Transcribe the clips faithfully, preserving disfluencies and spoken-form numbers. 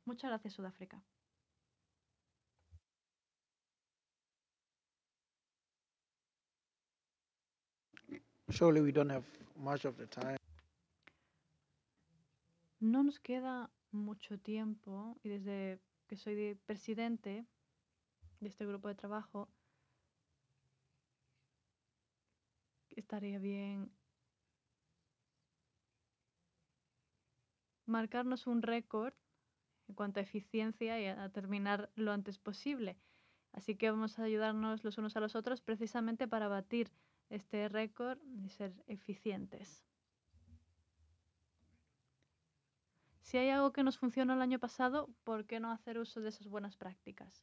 Muchas gracias, Sudáfrica. Surely we don't have much of the time. No nos queda mucho tiempo y desde que soy presidente de este grupo de trabajo, estaría bien marcarnos un récord en cuanto a eficiencia y a terminar lo antes posible. Así que vamos a ayudarnos los unos a los otros precisamente para batir este récord y ser eficientes. Si hay algo que nos funcionó el año pasado, ¿por qué no hacer uso de esas buenas prácticas?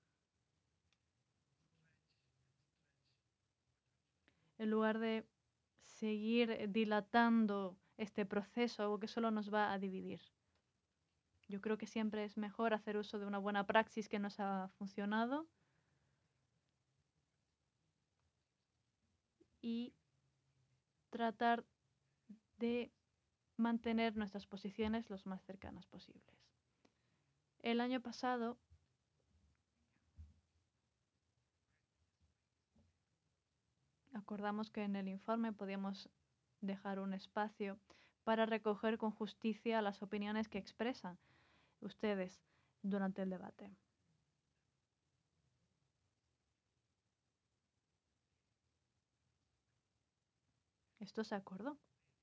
En lugar de seguir dilatando este proceso, algo que solo nos va a dividir. Yo creo que siempre es mejor hacer uso de una buena praxis que nos ha funcionado y tratar de mantener nuestras posiciones los más cercanas posibles. El año pasado acordamos que en el informe podíamos dejar un espacio para recoger con justicia las opiniones que expresan ustedes durante el debate. Esto se acordó.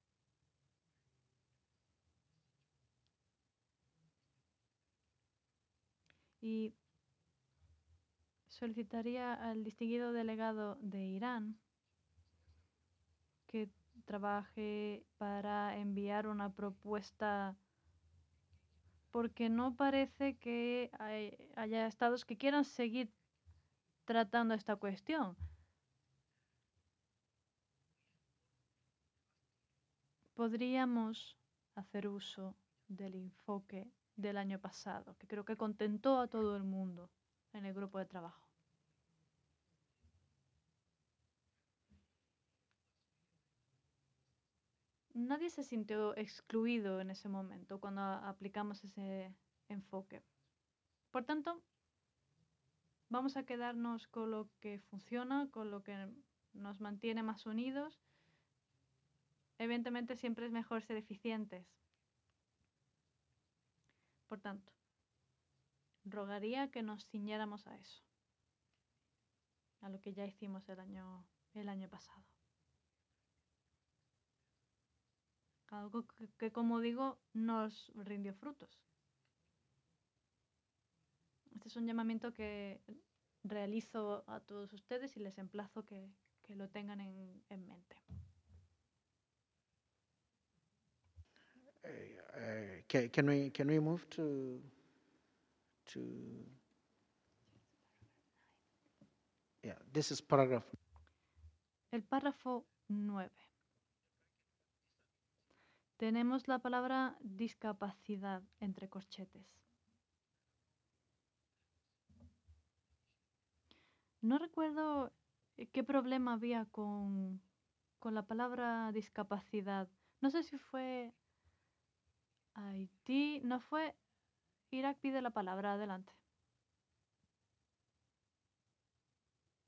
Y solicitaría al distinguido delegado de Irán que trabaje para enviar una propuesta, porque no parece que hay, haya estados que quieran seguir tratando esta cuestión. Podríamos hacer uso del enfoque del año pasado, que creo que contentó a todo el mundo en el grupo de trabajo. Nadie se sintió excluido en ese momento cuando aplicamos ese enfoque. Por tanto, vamos a quedarnos con lo que funciona, con lo que nos mantiene más unidos. Evidentemente siempre es mejor ser eficientes. Por tanto, rogaría que nos ciñéramos a eso, a lo que ya hicimos el año, el año pasado. Algo que, que, como digo, nos rindió frutos. Este es un llamamiento que realizo a todos ustedes y les emplazo que, que lo tengan en, en mente. Uh, uh, can, can we can we move to to yeah? This is paragraph. El párrafo nueve. Tenemos la palabra discapacidad entre corchetes. No recuerdo qué problema había con, con la palabra discapacidad. No sé si fue Haití, no fue. Irak pide la palabra, adelante.